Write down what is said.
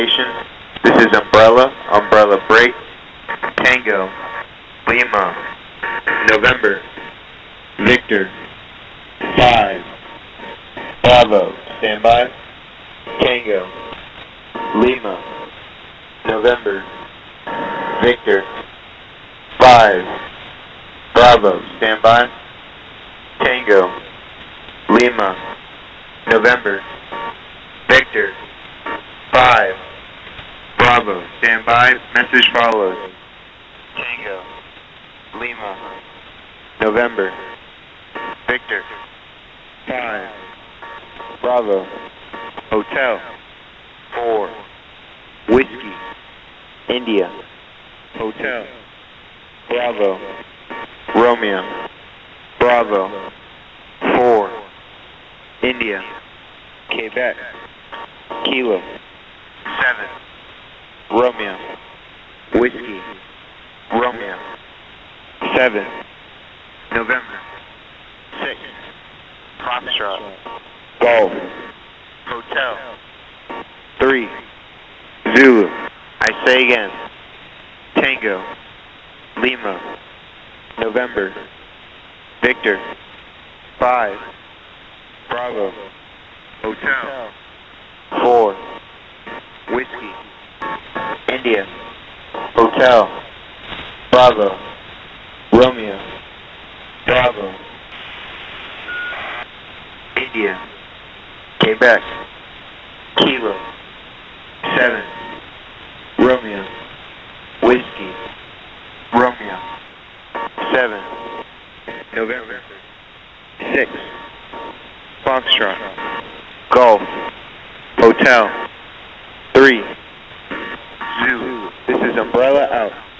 This is Umbrella, Umbrella Break, Tango, Lima, November, Victor, 5, Bravo, stand by, Tango, Lima, November, Victor, 5, Bravo, stand by, Tango, Lima, November, Victor, 5, Bravo, stand by, message follows, Tango, Lima, November, Victor, 5, Bravo, Hotel, 4, Whiskey, India, Hotel, Bravo, Romeo, Bravo, 4, India, Quebec, Kilo, 7, Romeo, Whiskey, Romeo, 7, November, 6, Foxtrot, Golf, Hotel, 3, Zulu, I say again, Tango, Lima, November, Victor, 5, Bravo, Hotel, 4, Whiskey, India, Hotel, Bravo, Romeo, Bravo, India, Quebec, Kilo, 7, Romeo, Whiskey, Romeo, 7, November, 6, Foxtrot, Golf, Hotel, 3, Zulu. This is Umbrella out.